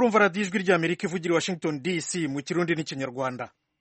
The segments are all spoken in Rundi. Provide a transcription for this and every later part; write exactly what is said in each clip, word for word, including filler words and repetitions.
murumva radiyo ijwi ry'Amerika ivugira i Washington D C mu kirundi n'ikinyarwanda.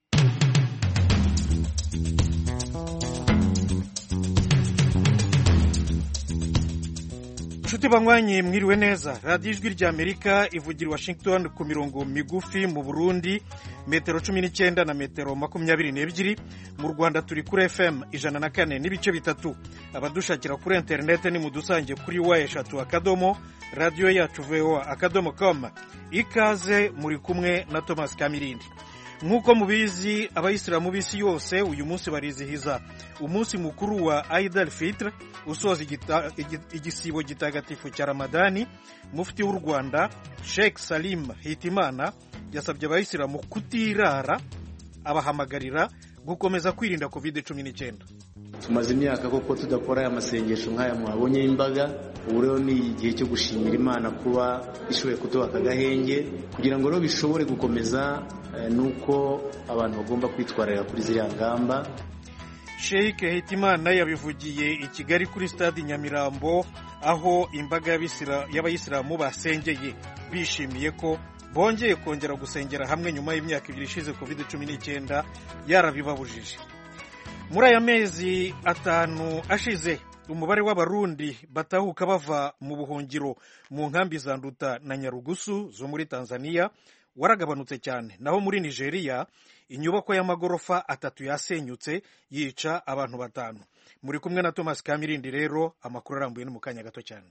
Nshuti banywanyi mwiriwe neza, radiyo ijwi ry'Amerika ivugira i Washington ku mirongo migufi mu Burundi metero cumi n'icyenda na metero makumyabiri n'ebyiri, mu Rwanda turi kuri F M ijana na kane n'ibice bitatu, abadushakira kuri interinete ni mudusange kuri wa eshatu akadomo radiyo yacu voa akadomo com. Ikaze, muri kumwe na Thomas Kamirindi. Nk'uko mubizi, abayisilamu b'isi yose uyu munsi barizihiza umunsi mukuru wa Eid al-Fitr usoza igisibo gitagatifu cya Ramadani. Mufti w'u Rwanda Sheikh Salim Hitimana yasabye abayisilamu kutirara, abahamagarira gukomeza kwirinda covid cumi n'icyenda. Tumaze imyaka koko tudakora aya masengesho nk'aya muhabonye imbaga, ubu rero ni igihe cyo gushimira Imana kuba ishoboye kuduha aka gahenge kugira ngo rero bishobore gukomeza nuko abantu bagomba kwitwarira kuri ziriya ngamba. Sheikh Hitimana yabivugiye i Kigali kuri stade Nyamirambo, aho imbaga y'abayisilamu basengeye bishimiye ko bongeye kongera gusengera hamwe nyuma y'imyaka ibiri ishize covid cumi n'icyenda yarabibabujije. Muri aya mezi atanu ashize, umubare w'abarundi batahuka bava mu buhungiro mu nkambi za Nduta na Nyarugusu zo muri Tanzania waragabanutse cyane. Naho muri Nigeria inyubako y'amagorofa atatu yasenyutse yica abantu batanu. Muri kumwe na Thomas Kamirindi. Rero amakuru arambuye no mu kanya gato cyane.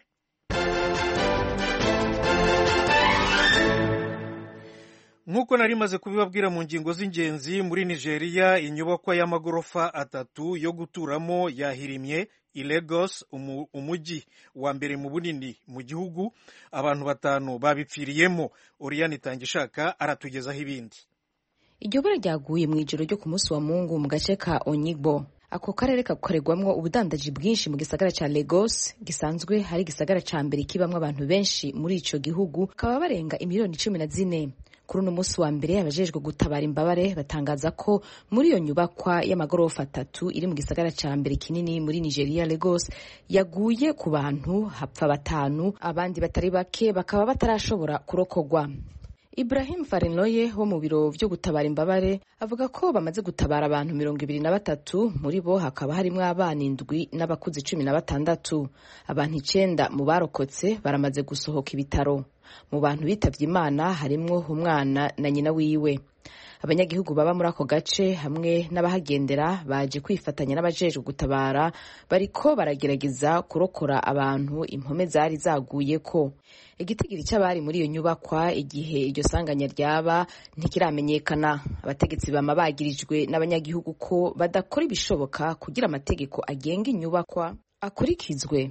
Nk'uko nari maze kubibabwira mu ngingo z'ingenzi, muri Nigeria inyubakwa y'amagorofa atatu yo guturamo yahirimye i Lagos, umujyi wa mbere mu bunini mu gihugu. Abantu batanu babipfiriyemo. Oriane Tangishaka aratugezaho ibindi. Iryo bara ryaguye mu ijoro ryo ku munsi wa Mungu mu gace ka Onigbo. Ako karere kakorerwamwo ubudandaji bwinshi mu gisagara ca Lagos, gisanzwe hari gisagara ca mbere kibamwo abantu benshi muri ico gihugu, kaba barenga imiliyoni cumi na zine. Kuri uno munsi wa mbere abajejwe gutabara imbabare batangaza ko muri iyo nyubakwa y'amagorofa atatu iri mu gisagara ca mbere kinini muri Nigeria, Lagos, yaguye ku bantu hapfa batanu, abandi batari bake bakaba batarashobora kurokogwa. Ibrahim Farinloye wo mu biro vyo gutabara imbabare avuga ko bamaze gutabara abantu mirongo ibiri na batatu, muri bo hakaba harimwo abana indwi n'abakuze cumi na batandatu. Abantu icenda mu barokotse baramaze gusohoka ibitaro. Mu bantu bitavye Imana harimwo umwana na nyina wiwe. Abanyagihugu baba muri ako gace hamwe n'abahagendera baje kwifatanya n'abajejwe gutabara, bariko baragerageza kurokora abantu impome zari zaguyeko. Igitigiri cy'abari muri iyo nyubakwa igihe iryo sanganya ryaba ntikiramenyekana. Abategetsi bama bagirijwe n'abanyagihugu ko badakora ibishoboka kugira amategeko agenga inyubakwa akurikizwe.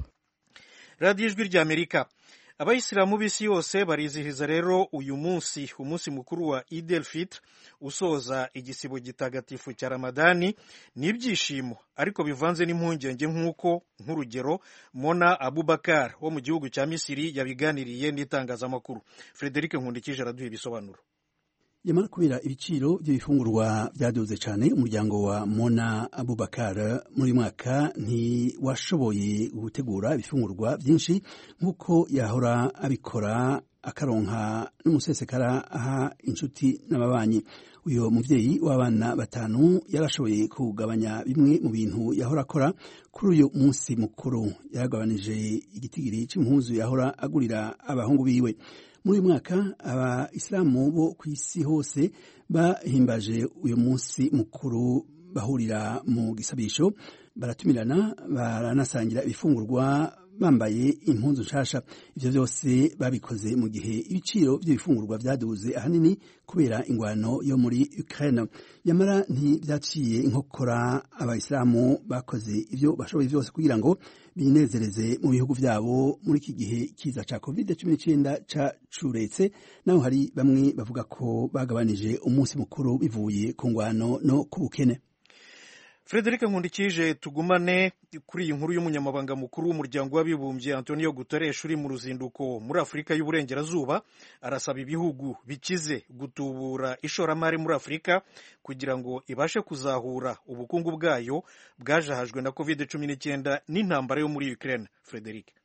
Radio Ijwi ry'Amerika. Abayisilamu b'isi yose barizihiza rero uyu munsi, umunsi mukuru wa Eid al-Fitr usoza igisibo gitagatifu cya Ramadani. N'ibyishimo ariko bivanze n'impungenge, nk'uko nk'urugero Mona Abubakar wo mu gihugu cya Misiri yabiganiriye n'itangazamakuru. Frederic Nkundikije araduha ibisobanuro. Yamara kubera ibiciro by'ibifungurwa byaduze cyane, umuryango wa Mona Abubakar muri mwaka ntiwashoboye gutegura ibifungurwa byinshi nk'uko yahora abikora, akaronka n'umusesekara aha inshuti n'ababanyi. Uyo muvyeyi w'abana batanu yarashoboye kugabanya bimwe mu bintu yahora akora. Kuri uyu munsi mukuru yaragabanije igitigiri c'impuzu yahora agurira abahungu biwe. Muri uyu mwaka abayisilamu bo ku isi hose bahimbaje uyu munsi mukuru, bahurira mu gisabisho, baratumirana, baranasangira ibifungurwa, bambaye impunzu nshasha. Ivyo byose babikoze mu gihe ibiciro by'ibifungurwa byaduze ahanini kubera ingwano yo muri Ukraine. Yamara ntibyaciye inkokora, abayisilamu bakoze ivyo bashoboye byose kugira ngo binezereze mu bihugu vyabo muri iki gihe kiza ca covid cumi n'icyenda ca curetse. Naho hari bamwe bavuga ko bagabanije umunsi mukuru bivuye ku ngwano no ku bukene. Frederic Nkundikije, tugumane kuri iyi nkuru y'umunyamabanga mukuru w'umuryango w'abibumbye Antonio Guterres uri mu ruzinduko muri Afurika y'Uburengerazuba. Arasaba ibihugu bikize gutubura ishoramari muri Afurika kugira ngo ibashe kuzahura ubukungu bwayo bwajahajwe na covid cumi n'icyenda n'intambara yo muri Ukraine. Frederic.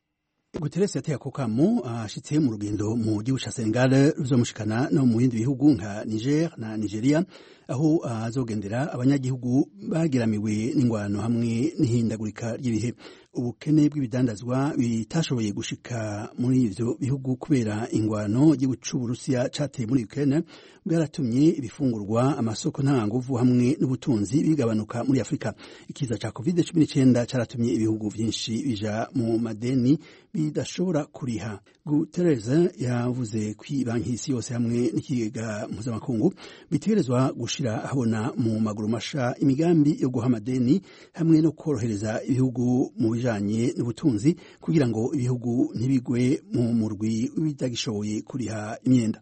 Guterres yateye ako kamo ashitse mu rugendo mu gihugu ca Senegal ruzomushikana no mu bindi bihugu nka Niger na Nigeria aho azogendera abanyagihugu bagiramiwe n'ingwano hamwe n'ihindagurika ry'ibihe. Ubukene bw'ibidandazwa bitashoboye gushika muri ivyo bihugu kubera ingwano y'igihugu c'Uburusiya cateye muri Ukraine bwaratumye ibifungurwa, amasoko ntanganguvu hamwe n'ubutunzi bigabanuka muri Afrika. Ikiza ca covid cumi n'icenda caratumye ibihugu vyinshi bija mu madeni bidashobora kuriha. Guterres yavuze ko banki y'isi yose hamwe n'ikigega mpuzamakungu bitegerezwa gushira habona mu maguru masha imigambi yo guha amadeni hamwe no korohereza ibihugu mu bijanye n'ubutunzi kugira ngo ibihugu ntibigwe mu murwi w'ibidagishoboye kuriha imyenda.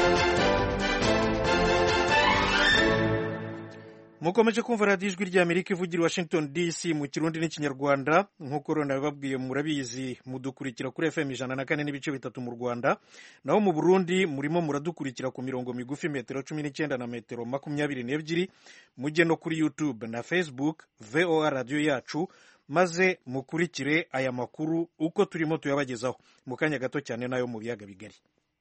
Mukomeje kumva radiyo ijwi ry'Amerika ivugira i Washington D C mu Kirundi n'Ikinyarwanda. nk'uko rero nabibabwiye murabizi mudukurikira kuri F M ijana na kane n'ibice bitatu mu Rwanda, naho mu Burundi murimo muradukurikira ku mirongo migufi metero cumi n'icyenda na metero makumyabiri n'ebyiri. Mujye no kuri YouTube na Facebook V O A radiyo yacu, maze mukurikire aya makuru uko turimo tuyabagezaho mu kanya gato cyane nayo mu biyaga bigari.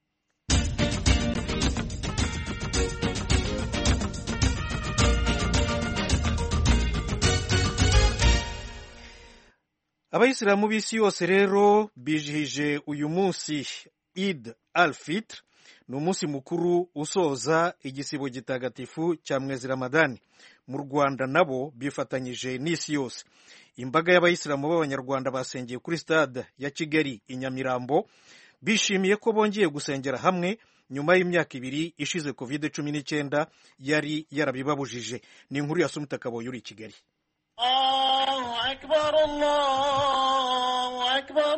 Abayisilamu b'isi yose rero bijihije uyu munsi Eid al-Fitr, ni umunsi mukuru usoza igisibo gitagatifu cya mwezi Ramadani. Mu Rwanda nabo bifatanyije n'isi yose. Imbaga y'abayisilamu b'abanyarwanda basengeye kuri stade ya Kigali i Nyamirambo, bishimiye ko bongeye gusengera hamwe nyuma y'imyaka ibiri ishize covid cumi n'icyenda yari yarabibabujije. Ni inkuru ya Sumta Kaboyi uri i Kigali. Allahu akbar, Allahu akbar,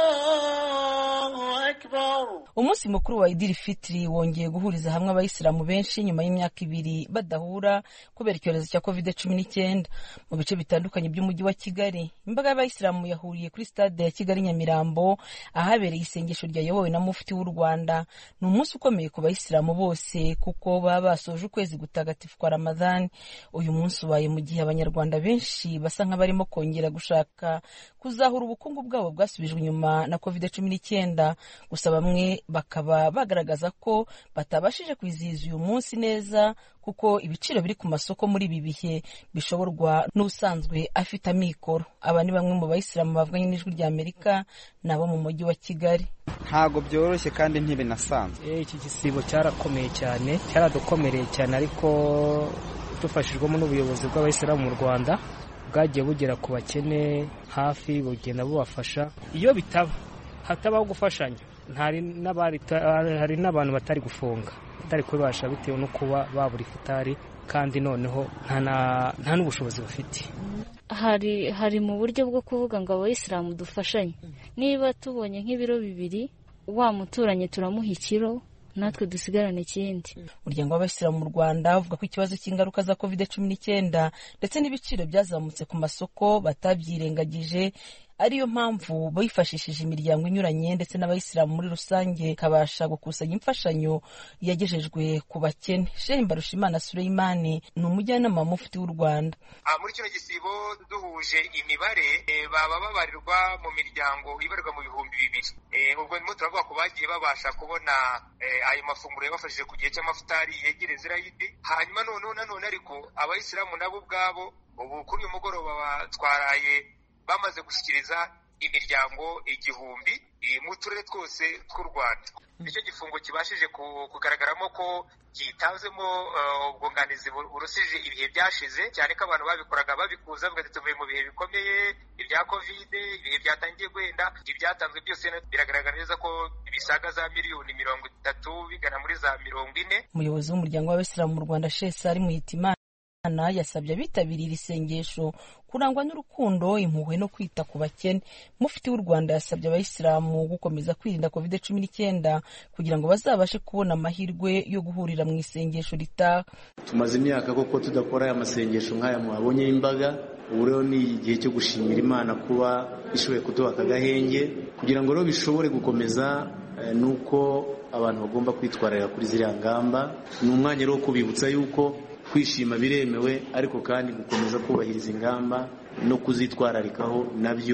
Allahu akbar. Umunsi mukuru wa Eid al-Fitr wongeye guhuriza hamwe abayisilamu benshi nyuma y'imyaka ibiri badahura kubera icyorezo cya covid cumi n'icyenda. Mu bice bitandukanye by'umujyi wa Kigali, imbaga y'abayisilamu yahuriye kuri stade ya Kigali Nyamirambo ahabereye isengesho ryayobowe na mufti w'u Rwanda. Ni umunsi ukomeye ku bayisilamu bose kuko baba basoje ukwezi gutagatifu kwa Ramadhan. Uyu munsi ubaye mu gihe abanyarwanda benshi basa nk'abarimo kongera gushaka kuzahura ubukungu bwabo bwasubijwe inyuma na covid cumi n'icyenda. Gusa bamwe bakaba bagaragaza ko batabashije kwizihiza uyu munsi neza kuko ibiciro biri ku masoko muri ibi bihe bishoborwa n'usanzwe afite amikoro. Aba ni bamwe mu bayisilamu bavuganye n'ijwi rya Amerika nabo mu mujyi wa Kigali. Ntago byoroshye kandi ntibinasanzwe. Eh iki gisibo cyarakomeye cyane, cyaradukomereye cyane, ariko dufashijwemo n'ubuyobozi bw'abayisilamu mu Rwanda bwagiye bugera ku bakene hafi, bugenda bubafasha. Iyo bitaba hatabaho gufashanya, hari n'abari hari n'abantu batari gufunga, batari kubasha bitewe no kuba babura ifutari, kandi noneho nta nta n'ubushobozi bafite. Hari hari mu buryo bwo kuvuga ngo abayisilamu dufashanye. Niba tubonye nk'ibiro bibiri, wa muturanye turamuha ikiro, natwe dusigarane ikindi. Umuryango w'abayisilamu mu Rwanda uvuga ko ikibazo cy'ingaruka za covid cumi n'icyenda ndetse n'ibiciro byazamutse ku masoko batabyirengagije, ariyo mpamvu bifashishije imiryango inyuranye ndetse n'abayisilamu muri rusange kabasha gukusanya imfashanyo yagejejwe ku bakene. Sheikh Mbarushimana Suleimani ni umujyanama mufti w'u Rwanda. Muri kino gisibo duhuje imibare baba babarirwa mu miryango ibarirwa mu bihumbi bibiri. Ubwo ndimo turavuga ko bagiye babasha kubona ayo mafunguro yabafashije ku gihe cy'amafutari yegereza Eid. Hanyuma noneho nanone ariko abayisilamu nabo ubwabo ubu kuri uyu mugoroba batwaraye bamaze gushyikiriza imiryango igihumbi mu turere twose tw'u Rwanda. Nicyo gifungo kibashije kugaragaramo ko gitanzemo ubwunganizi burusije ibihe byashize, cyane ko abantu babikoraga babikuza bavuga ati tuvuye mu bihe bikomeye ibya covid, ibihe byatangiye gwenda, ibyatanzwe byose biragaragara neza ko bisaga za miliyoni mirongo itatu bigana muri za mirongo ine. Umuyobozi w'umuryango w'abayisilamu mu Rwanda Sheikh Sari Muhitimana yasabye abitabiriye isengesho kurangwa n'urukundo, impuhwe no kwita ku bakene. Mufti w'u Rwanda yasabye abayisilamu gukomeza kwirinda covid cumi n'icyenda kugira ngo bazabashe kubona amahirwe yo guhurira mu isengesho ritaha. Tumaze imyaka koko tudakora aya masengesho nk'aya mwabonye y'imbaga. Ubu rero ni igihe cyo gushimira Imana kuba ishoboye kuduha aka gahenge kugira ngo rero bishobore gukomeza. Nuko abantu bagomba kwitwarira kuri ziriya ngamba. Ni umwanya wo kubibutsa yuko kwishima biremewe, ariko kandi gukomeza kubahiriza ingamba no kuzitwararikaho nabyo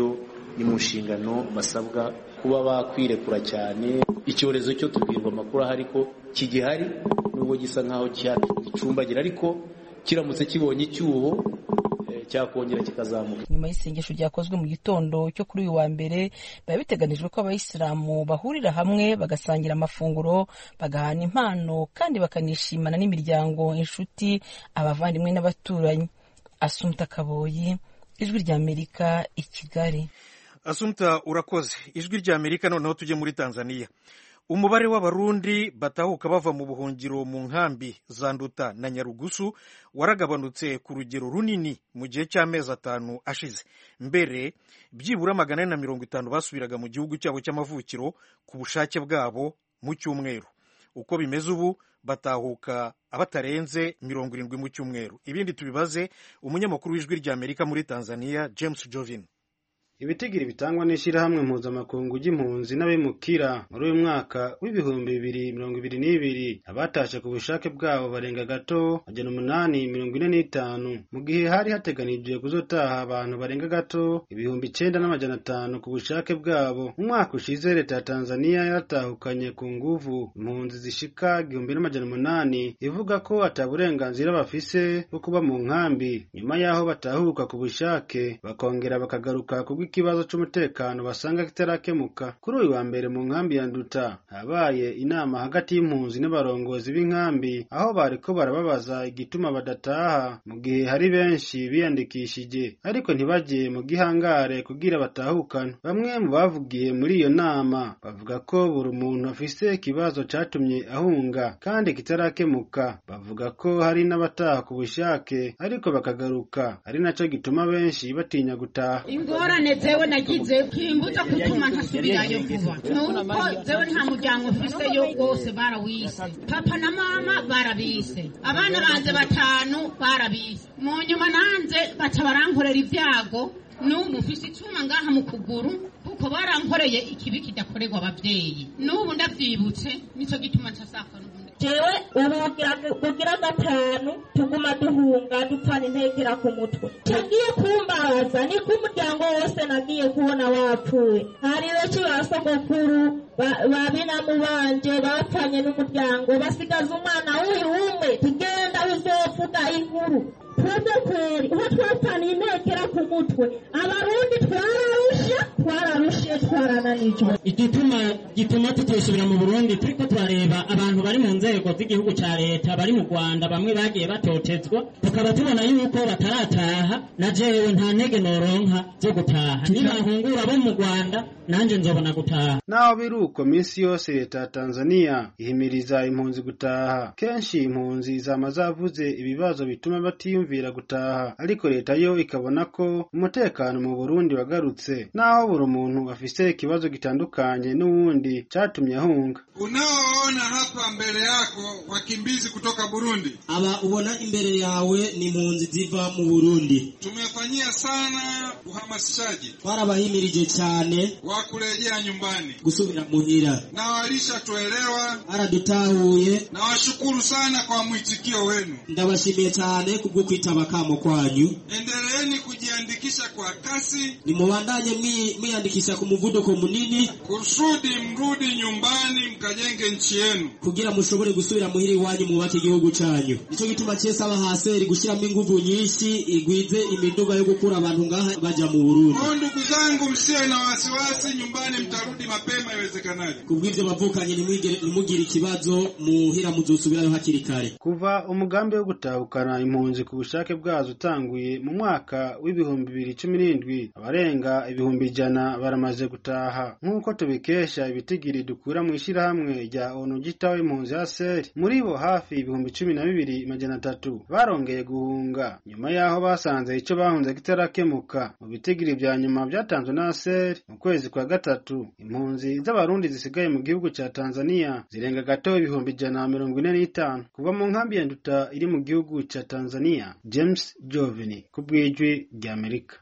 ni mu nshingano basabwa kuba bakwirekura cyane. Icyorezo cyo tubwirwa amakuru ahari ko kigihari nubwo gisa nkaho gicumbagira, ariko kiramutse kibonye icyuho cyakongera kikazamuka. Nyuma y'isengesho ryakozwe mu gitondo cyo kuri uyu wa mbere, biba biteganijwe ko abayisilamu bahurira hamwe bagasangira amafunguro, bagahana impano kandi bakanishimana n'imiryango, inshuti, abavandimwe n'abaturanyi. Asumta Kaboyi, Ijwi rya Amerika, i Kigali. Asumta urakoze. Ijwi rya Amerika. Noneho tujye muri Tanzania. Umubare w'abarundi batahuka bava mu buhungiro mu nkambi za Nduta na Nyarugusu waragabanutse ku rugero runini mu gihe cy'amezi atanu ashize. Mbere byibura magana ane na mirongo itanu basubiraga mu gihugu cyabo cy'amavukiro ku bushake bwabo mu cyumweru. Uko bimeze ubu batahuka abatarenze mirongo irindwi mu cyumweru. Ibindi tubibaze umunyamakuru w'Ijwi rya Amerika muri Tanzania, James Jovin. Ibitigiri bitangwa n'ishirahamwe mpuzamakungu ry'impunzi n'abimukira muri uyu mwaka w'ibihumbi bibiri mirongo ibiri n'ibiri, abatashe ku bushake bwabo barenga gato majana umunani mirongo ine n'itanu, mu gihe hari hateganijwe kuzotaha abantu barenga gato ibihumbi icenda n'amajana atanu ku bushake bwabo. Mu mwaka ushize leta ya Tanzania yatahukanye ku nguvu impunzi zishika igihumbi n'amajana umunani, ivuga ko ata burenganzira bafise bwo kuba mu nkambi. Nyuma yaho batahuka ku bushake bakongera bakagaruka ku ikibazo cy'umutekano basanga kitarakemuka. Kuri uyu wa mbere mu nkambi ya Nduta habaye inama hagati y'impunzi n'abarongozi b'inkambi, aho bariko barababaza igituma badataha mu gihe hari benshi biyandikishije ariko ntibagiye mu gihangare kugira batahukana. Bamwe mu bavugiye muri iyo nama bavuga ko buri muntu afise ikibazo catumye ahunga kandi kitarakemuka. Bavuga ko hari n'abataha ku bushake ariko bakagaruka, ari naco gituma benshi batinya gutaha. Ingorane zewe nagize kimbuza kutuma ntasubirayo vuba, nuko zewe nta muryango mfise yo wose barawise, papa na mama barabise, abana banze batanu barabise, mu nyuma nanze baca barankorera ibyago, n'ubu mfise icuma ngaha mu kuguru kuko barankoreye ikibi kidakorerwa abavyeyi, n'ubu ndavyibutse nico gituma nsasaka n'ubundi. Jewe ubugira bugira gatanu tuguma duhunga dupfana integera ku mutwe, tagiye kumbaza ni ku muryango wose nagiye kubona wapfuye. Hari benshi basogokuru babinamu banje bapfanye n'umuryango basigaza umwana w'uyu umwe, tugenda uzovuga inkuru. Twebwe kweri uho twapfana integera ku mutwe, abarundi twararushe twararushe twarananijwe. Igituma gituma tutosubira mu Burundi, turiko turareba abantu bari mu nzego z'igihugu ca leta bari mu Rwanda, bamwe bagiye batotezwa, tukaba tubona yuko batarataha. Na jewe nta ntege noronka zo gutaha, nibahungura bo mu Rwanda nanje nzobona gutaha. Naho biruko minsi yose leta ya Tanzania ihimiriza impunzi gutaha. Kenshi impunzi zama zavuze ibibazo bituma batiyumvira gutaha, ariko leta yo ikabona ko umutekano mu Burundi wagarutse, naho buri muntu afise ikibazo gitandukanye n'uwundi catumye ahunga. Unaoona hapa mbele yako wakimbizi kutoka Burundi, aba ubona imbere yawe ni impunzi ziva mu Burundi. Tumefanyia sana uhamasishaji, twarabahimirije cyane wa kurejea nyumbani, gusubira muhira, na walisha tuelewa, aradutahuye. Na washukuru sana kwa mwitikio wenu, ndabashimiye cyane kubwo kwitaba kamo kwanyu. Endeleeni kujiandikisha kwa kasi, ni mubandanye mwiyandikisha ku muvuduko munini kusudi mrudi nyumbani mkajenge nchi yenu, kugira mushobore gusubira muhiri wanyu mwubake igihugu cyanyu. Nico gituma cyese abahaseri gushiramo inguvu nyinshi igwize imiduga yo gukura abantu ngaha baja mu Burundi. Ndugu zangu, msiwe na wasiwasi, nyumbani mtarudi mapema iwezekanavyo. Kubw'ivyo bavukanye nimugire ikibazo muhira muzosubirayo hakiri kare. Kuva umugambi wo gutahukana impunzi ku bushake bwazo utanguye mu mwaka w'ibihumbi bibiri cumi n'indwi, abarenga ibihumbi ijana baramaze gutaha. Nk'uko tubikesha ibitigiri dukura mu ishirahamwe rya O N U gitaho impunzi ya Seri, muri bo hafi ibihumbi cumi na bibiri majana atatu barongeye guhunga nyuma yaho basanze ico bahunze kitarakemuka. Mu bitigiri vya nyuma vyatanzwe na Seri mu kwezi kwa gatatu, impunzi z'abarundi zisigaye mu gihugu ca Tanzania zirenga gato ibihumbi ijana na mirongo ine n'itanu. Kuva mu nkambi ya Nduta iri mu gihugu ca Tanzania, James Jovini, kubw'Ijwi rya Amerika.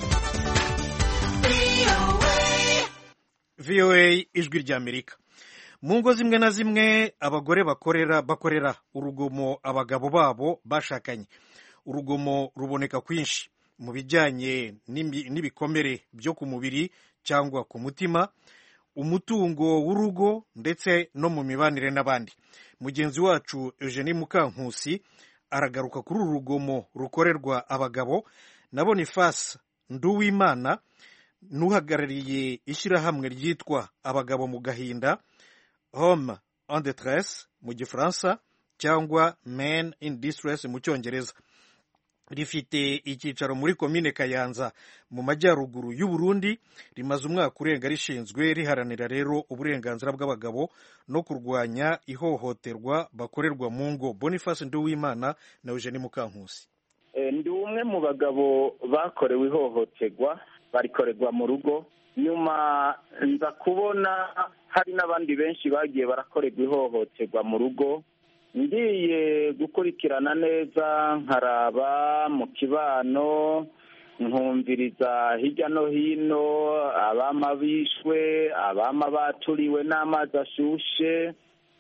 V O A Ijwi rya Amerika. mu ngo zimwe na zimwe abagore bakorera bakorera urugomo abagabo babo bashakanye. Urugomo ruboneka kwinshi mu bijyanye n'ibikomere byo ku mubiri cyangwa ku mutima, umutungo w'urugo ndetse no mu mibanire n'abandi. Mugenzi wacu Eugenie Mukankusi aragaruka kuri uru rugomo rukorerwa abagabo na Boniface Nduwimana n'uhagarariye ishyirahamwe ryitwa abagabo mu gahinda, Homme en détresse mu gifaransa cyangwa Men in Distress mu cyongereza. Rifite icyicaro muri komine Kayanza mu majyaruguru y'u Burundi, rimaze umwaka urenga rishinzwe riharanira rero uburenganzira bw'abagabo no kurwanya ihohoterwa bakorerwa mu ngo. Boniface Nduwimana na Eugenie Mukankusi. E, ndi umwe mu bagabo bakorewe ihohoterwa barikorerwa mu rugo, nyuma nza kubona hari n'abandi benshi bagiye barakorerwa ihohoterwa mu rugo. Ngiye gukurikirana neza nkaraba mu kibano, nkumviriza hirya no hino abama bishwe, abama baturiwe n'amazi ashushe,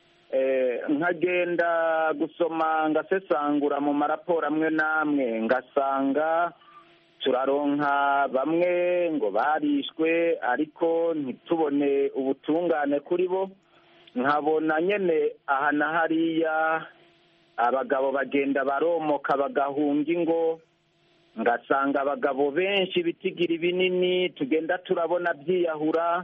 nkagenda gusoma ngasesangura mu maraporo amwe n'amwe ngasanga turaronka bamwe ngo barishwe ariko ntitubone ubutungane kuri bo. Nkabona nyene aha na hariya abagabo bagenda baromoka bagahunga ingo, ngasanga abagabo benshi bitigira binini tugenda turabona byiyahura,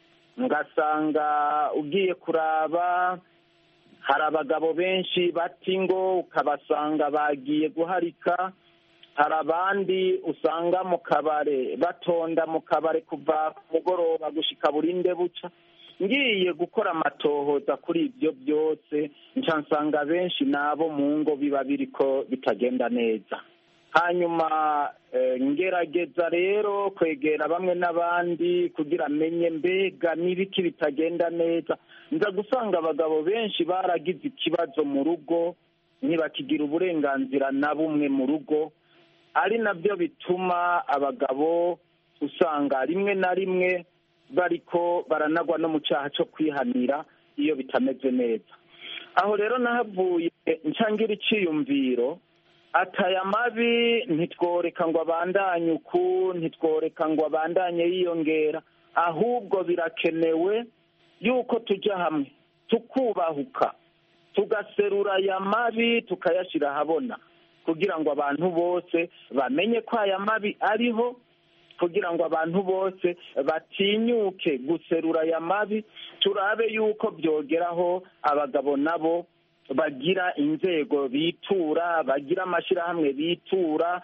ngasanga ugiye kuraba hari abagabo benshi bati ngo ukabasanga bagiye guharika, hari abandi usanga mu kabare batonda mu kabare kuva ku mugoroba gushika burinde buca. Ngiye gukora amatohoza kuri ibyo byose nca nsanga benshi nabo mu ngo biba biriko bitagenda neza. Hanyuma e, ngerageza rero kwegera bamwe n'abandi kugira amenye mbega n'ibiki bitagenda neza. Nza gusanga abagabo benshi baragize ikibazo mu rugo, ntibakigira uburenganzira na bumwe mu rugo, ari nabyo bituma abagabo usanga rimwe na rimwe bariko baranagwa no mu cyaha cyo kwihanira iyo bitameze neza. Aho rero nahavuye ncangira iciyumviro, ataya mabi ntitworeka ngo abandanye uku, ntitworeka ngo abandanye yiyongera, ahubwo birakenewe yuko tujya hamwe tukubahuka tugaserura aya mabi tukayashyira ahabona kugira ngo abantu bose bamenye ko aya mabi ariho, kugira ngo abantu bose batinyuke guserura aya mabi, turabe yuko byogeraho abagabo nabo bagira inzego bitura, bagira amashyirahamwe bitura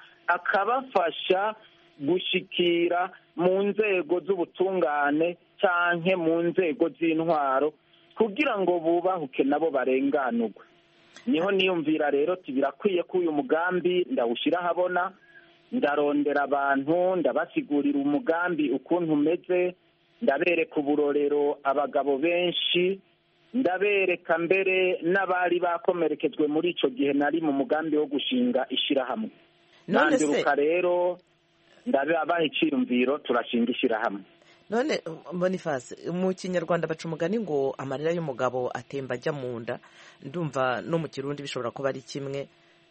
akabafasha gushikira mu nzego z'ubutungane canke mu nzego z'intwaro kugira ngo bubahuke nabo barenganurwe. Niho niyumvira rero birakwiye ko uyu mugambi ndawushyira ahabona, ndarondera abantu ndabasigurira umugambi ukuntu umeze, ndabereka uburorero abagabo benshi, ndabereka mbere n'abari bakomerekejwe muri icyo gihe nari mu mugambi wo gushinga ishyirahamwe. Nanduruka rero ndabaha icyiyumviro turashinga ishyirahamwe. None Boniface, mu kinyarwanda baca umugani ngo amarira y'umugabo atemba ajya mu nda, ndumva no mu kirundi bishobora kuba ari kimwe.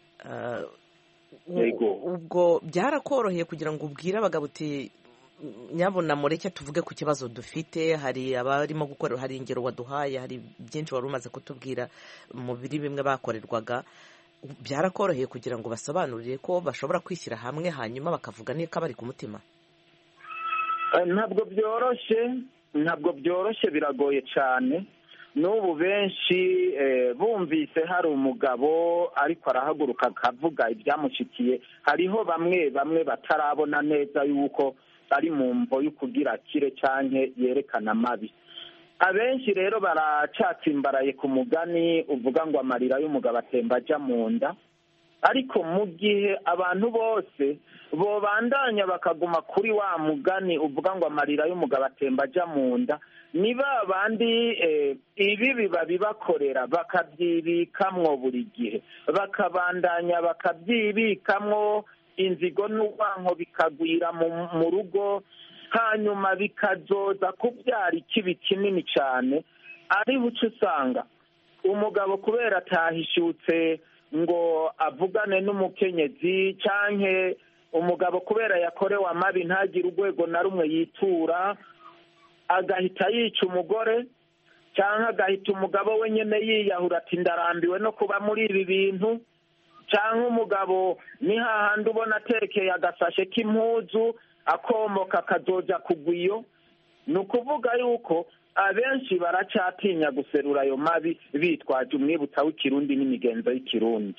Ubwo byarakoroheye kugira ngo ubwire abagabo uti nyabona mureke tuvuge ku kibazo dufite, hari abarimo gukorera, hari ingero waduhaye, hari byinshi wari umaze kutubwira mu biri bimwe bakorerwaga, byarakoroheye kugira ngo basobanurire ko bashobora kwishyira hamwe hanyuma bakavuga niko bari ku mutima? Ntabwo byoroshye, ntabwo byoroshye, biragoye cyane. N'ubu benshi bumvise hari umugabo ariko arahaguruka akavuga ibyamushikiye, hariho bamwe bamwe batarabona neza yuko ari mu mvo y'ukugira akire cyane yerekana amabi. Abenshi rero baracatsimbaraye ku mugani uvuga ngo amarira y'umugabo atemba ajya mu nda, ariko mu gihe abantu bose bobandanya bakaguma kuri wa mugani uvuga ngo amarira y'umugabo atemba ajya mu nda, ni ba bandi ibi babibakorera bakabyibikamwo buri gihe, bakabandanya bakabyibikamwo, inzigo n'urwanko bikagwira mu rugo, hanyuma bikazoza kubyara ikibi kinini cyane, ari buce usanga umugabo kubera atahishutse ngo avugane n'umukenyezi, canke umugabo kubera yakorewe amabi ntagire urwego na rumwe yitura, agahita yica umugore, cyangwa agahita umugabo we nyine yiyahura ati ndarambiwe no kuba muri ibi bintu, cyangwa umugabo ni hahandi ubona atekeye agasashe k'impuzu akomoka akazoja kugwa iyo. Ni ukuvuga yuko abenshi baracatinya guserura ayo mabi bitwaje umwibutsa w'ikirundi n'imigenzo y'ikirundi.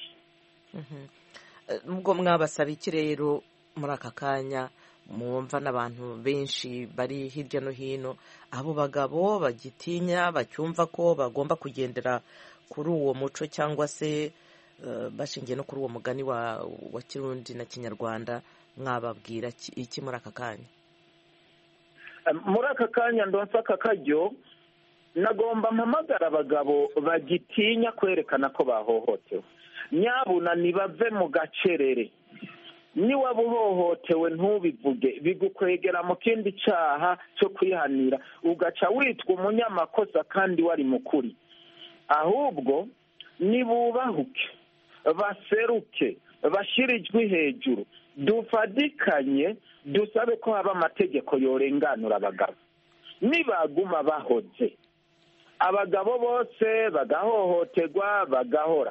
ubwo mwabasaba iki rero muri aka kanya mwumva n'abantu benshi bari hirya no hino, abo bagabo bagitinya bacyumva ko bagomba kugendera kuri uwo muco cyangwa se bashingiye no kuri uwo mugani wa wa kirundi na kinyarwanda, mwababwira iki muri aka kanya? Muri aka kanya ndonsa aka karyo nagomba mpamagara abagabo bagitinya kwerekana ko bahohotewe, nyabuna nibave mu gacerere. Niwaba uhohotewe ntubivuge, bigukwegera mu kindi cyaha cyo kwihanira, ugaca witwa umunyamakosa kandi wari mukuri. Ahubwo nibubahuke, baseruke, bashyire ijwi hejuru, dufadikanye dusabe ko haba amategeko yorenganura abagabo. Nibaguma bahoze, abagabo bose bagahohoterwa bagahora,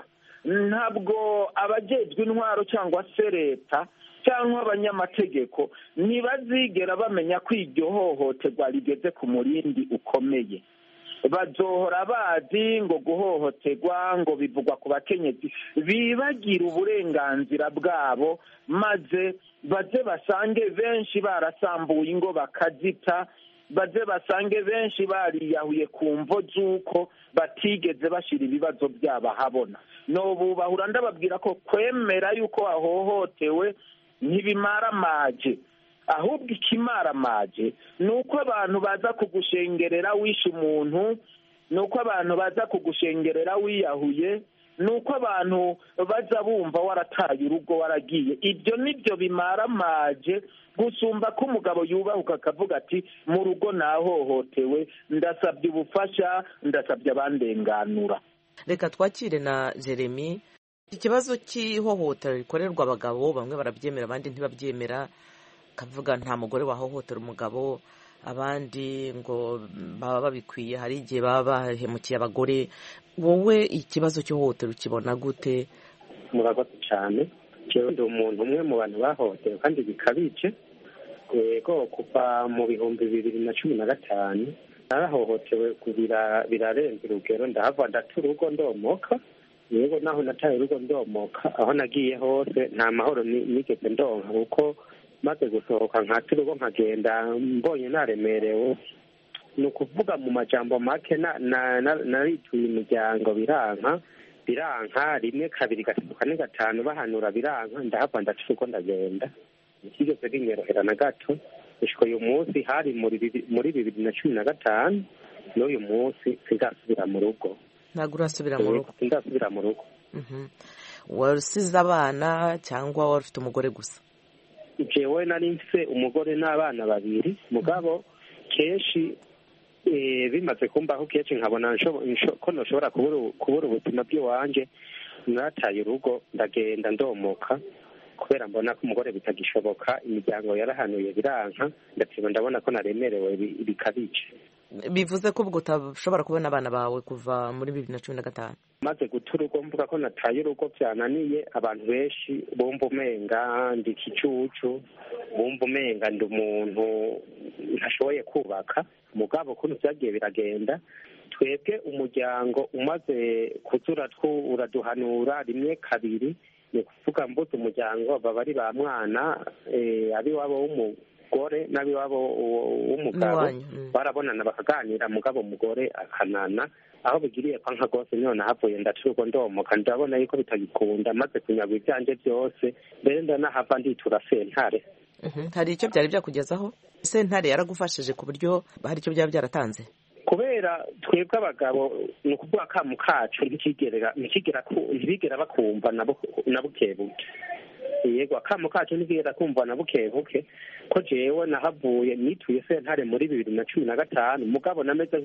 ntabwo abajejwe intwaro cyangwa se leta cyangwa abanyamategeko ntibazigera bamenya ko iryo hohoterwa rigeze ku murindi ukomeye. Bazohora bazi ngo guhohoterwa ngo bivugwa ku bakenyezi, bibagira uburenganzira bwabo, maze baze basange benshi barasambuye ingo bakazita, baze basange benshi bariyahuye ku mvo z'uko batigeze bashyira ibibazo byabo ahabona. Nobubahura ndababwira ko kwemera yuko wahohotewe ntibimaramaje, ahubwo ikimaramaje ni uko abantu baza kugushengerera wishe umuntu, ni uko abantu baza kugushengerera wiyahuye, ni uko abantu baza bumva warataye urugo waragiye. Ibyo nibyo bimaramaje gusumba ko umugabo yubahuka akavuga ati mu rugo nahohotewe, ndasabye ubufasha, ndasabye abandenganura. Reka twakire na Jeremy. Ikibazo cy'ihohotera rikorerwa abagabo, bamwe barabyemera abandi ntibabyemera, kavuga nta mugore wahohotera umugabo, abandi ngo baba babikwiye, hari igihe baba bahemukiye abagore. Wowe ikibazo cy'ihohotera ukibona gute? Murakoze cyane. Jewe ndi umuntu umwe mu bantu bahohotewe kandi bikabije. Yego, kuva mu bihumbi bibiri na cumi na gatanu narahohotewe kubira birarenze urugero, ndahava ndata urugo ndomoka. Yego, naho nataye urugo ndomoka, aho nagiye hose nta mahoro nigeze ndonka, kuko maze gusohoka nkata urugo nkagenda mbonye naremerewe. Ni ukuvuga mu majambo make narituye imiryango biranka biranka rimwe kabiri gatatu kane gatanu bahanura biranka, ndahava ndata urugo ndagenda. Ntikigeze binyorohera na gato. Gushika uyu munsi hari muri bibiri na cumi na gatanu n'uyu munsi sindasubira mu rugo. Ntabwo urasubira mu rugo? Sindasubira mu rugo. Wasize abana cyangwa wari ufite umugore gusa? Jewe nari mfise umugore n'abana babiri, mugabo kenshi bimaze kumbaho kenshi nkabona ko noshobora kubura ubuzima bw'iwanje, nataye urugo ndagenda ndomoka kubera mbona ko umugore bitagishoboka. Imiryango yarahanuye biranka, ndatiba ndabona ko naremerewe bikabije. Bivuze ko ubwo utashobora kubona abana bawe kuva muri bibiri na cumi na gatanu? Maze guta urugo mvuga ko nataye urugo byananiye, abantu benshi bumva umenga ndi ikicucu, bumva umenga ndi umuntu ntashoboye kubaka. Mugabo ukuntu byagiye biragenda, twebwe umuryango umaze kuzura uraduhanura rimwe kabiri, ni kuvuga mbuze umuryango baba ari ba mwana, abiwabo w'umugore n'abiwabo w'umugabo barabonana bakaganira, mugabo umugore akanana. Aho bigiriye kwa nka gose none havuye ndacuruko ndomoka, ndabona yuko bitagikunda, maze kunyagwa ibyanje byose, mbere ndanahava nditura sentare. Hari icyo byari byakugezaho? Sentare yaragufashije ku buryo hari icyo byaba byaratanze? Kubera twebwe abagabo ni ukuvuga akamu kacu ntibigera bakumva na bukebuke. yego akamo kacu ntigera kumva na buke buke ko jewe nahavuye nituye sentare muri bibiri na cumi na gatanu mugabo nameze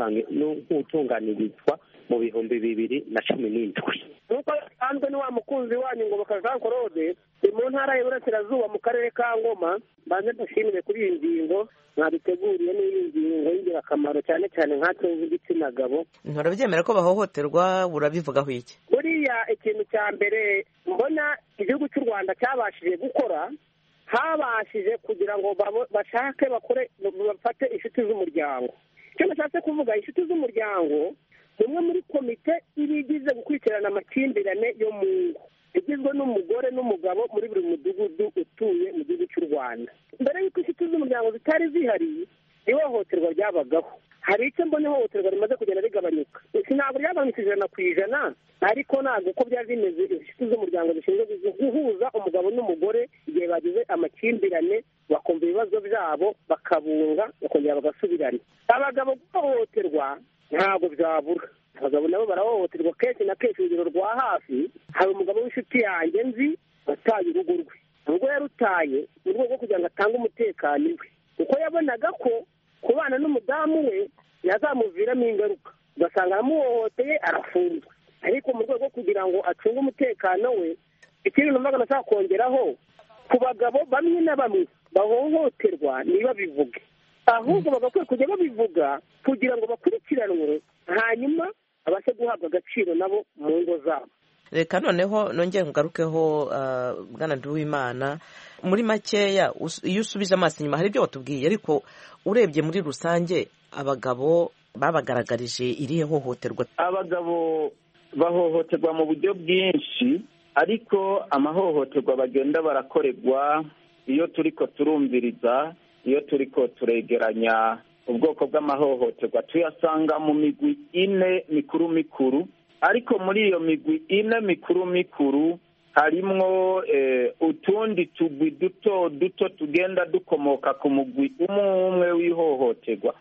nk'utunganirizwa mu bihumbi bibiri na cumi n'indwi nk'uko bisanzwe ni wa mukunzi wanyu ngo Jean Claude ni mu ntara y'Iburasirazuba mu karere ka Ngoma banze dushimire kuri iyi ngingo mwabiteguriye n'iyi ngingo y'ingirakamaro cyane cyane nkatwe nk'igitsina gabo. Nturabyemera ko bahohoterwa urabivugaho iki? Buriya ikintu cya mbere mbona igihugu cy'u Rwanda cyabashije gukora habashije kugira ngo bashake bakore bafate inshuti z'umuryango. Icyo nashatse kuvuga inshuti z'umuryango umwe muri komite ibigize gukurikirana amakimbirane yo mu ngo igizwe n'umugore n'umugabo muri buri mudugudu utuye mu gihugu cy'u Rwanda. Mbere y'uko inshuti z'umuryango zitari zihari ihohoterwa ryabagaho. Hari icyo mbona ihohoterwa rimaze kugenda rigabanyuka. Ntabwo ryagabanutse ijana ku ijana ariko ntabwo uko byari bimeze inshuti z'umuryango zishinzwe guhuza umugabo n'umugore igihe bagize amakimbirane bakumva ibibazo byabo bakabunga bakongera bagasubirana. Abagabo guhohoterwa ntabwo byabura. Abagabo nabo barahohoterwa kenshi na kenshi. Urugero rwa hafi hari umugabo w'inshuti yanjye nzi wataye urugo rwe. Ubwo yarutaye mu rwego rwo kugira ngo atange umutekano iwe kuko yabonaga ko kubana n'umudamu we yazamuviramo ingaruka ugasanga aramuhohoteye arafunzwe. Ariko mu rwego rwo kugira ngo acunge umutekano we ikindi numvaga nashaka kongeraho ku bagabo bamwe na bamwe bahohoterwa niba bivuge ahubwo bagakwiye kujya babivuga kugira ngo bakurikiranwe hanyuma abashe guhabwa agaciro nabo mu ngo zabo. Reka noneho nongeye nkugarukeho bwana Nduwimana muri makeya iyo usubije amaso inyuma hari ibyo watubwiye ariko urebye muri rusange abagabo babagaragarije irihe hohoterwa? Abagabo bahohoterwa mu buryo bwinshi ariko amahohoterwa bagenda barakorerwa iyo turiko turumviriza iyo turiko turegeranya ubwoko bw'amahohoterwa tuyasanga mu migwi ine mikuru mikuru. Ariko muri iyo migwi ine mikuru mikuru harimwo utundi tugwi duto duto tugenda dukomoka ku mugwi umwe umwe w'ihohoterwa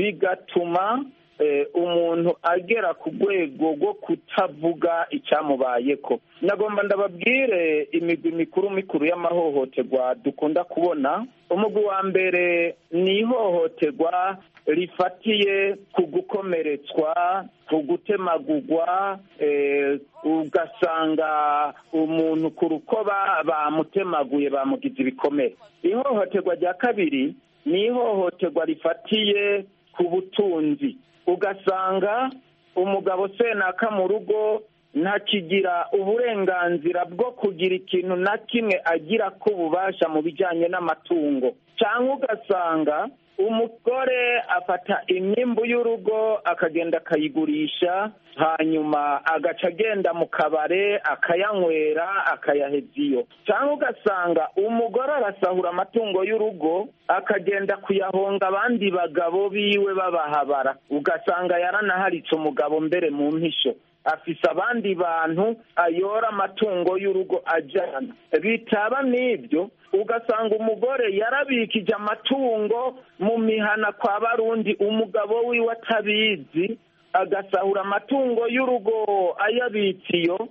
bigatuma umuntu agera ku rwego rwo kutavuga icyamubayeko. Nagomba ndababwire imigwi mikuru mikuru y'amahohoterwa dukunda kubona. Umugwi wa mbere ni ihohoterwa rifatiye ku gukomeretswa, ku gutemagurwa, ugasanga umuntu ku rukoba bamutemaguye bamugize ibikomere. Ihohoterwa rya kabiri ni ihohoterwa rifatiye ku butunzi, ugasanga umugabo senaka mu rugo ntakigira uburenganzira bwo kugira ikintu na kimwe agira ko ububasha mu bijyanye n'amatungo, cyangwa ugasanga umugore afata imyimbu y'urugo akagenda akayigurisha hanyuma agaca agenda mu kabare akayanywera akayaheza iyo, cyangwa ugasanga umugore arasahura amatungo y'urugo akagenda kuyahonga abandi bagabo biwe babahabara, ugasanga yaranaharitse umugabo mbere mu mpisho afise abandi bantu ayora amatungo y'urugo ajana. Bitaba n'ibyo ugasanga umugore yarabikije amatungo mu mihana kwa barundi umugabo wiwe atabizi agasahura amatungo y'urugo ayabitsiyo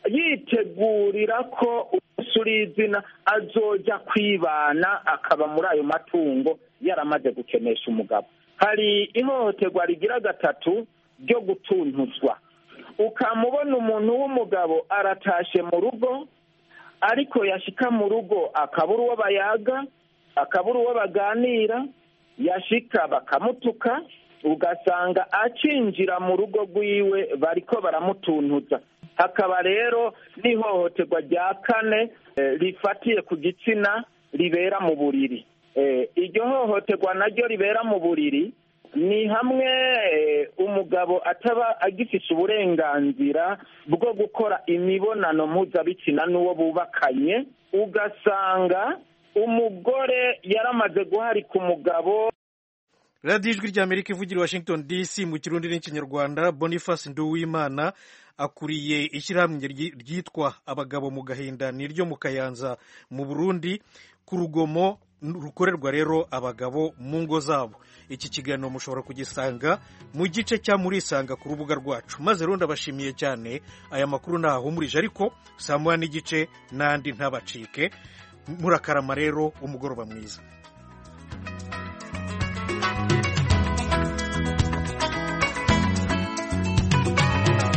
yitegurira ko usuri izina azoja kwibana akaba muri ayo matungo yaramaze gukenesha umugabo. Hari ihohoterwa rigira gatatu ryo gutuntuzwa, ukamubona umuntu w'umugabo aratashe mu rugo ariko yashika mu rugo akabura uwo bayaga akabura uwo baganira, yashika bakamutuka ugasanga acinjira mu rugo rwiwe bariko baramutuntuza. Hakaba rero n'ihohoterwa rya kane rifatiye ku gitsina ribera mu buriri. Iryo hohoterwa naryo ribera mu buriri ni hamwe umugabo ataba agifise uburenganzira bwo gukora imibonano mpuzabitsina n'uwo bubakanye, ugasanga umugore yaramaze guharika umugabo. radiyo ijwi ry'Amerika ivugira Washington D C mu kirundi n'ikinyarwanda. Boniface Nduwimana akuriye ishyirahamwe ryitwa abagabo mu gahinda niryo mu Kayanza mu Burundi. ku rugomo rukorerwa rero abagabo mu ngo zabo. Iki kiganiro mushobora kugisanga mu gice cya murisanga ku rubuga rwacu. Maze rero ndabashimiye cyane, aya makuru ntahumurije, ariko saa moya n'igice n'andi ntabacike. Murakarama rero, umugoroba mwiza.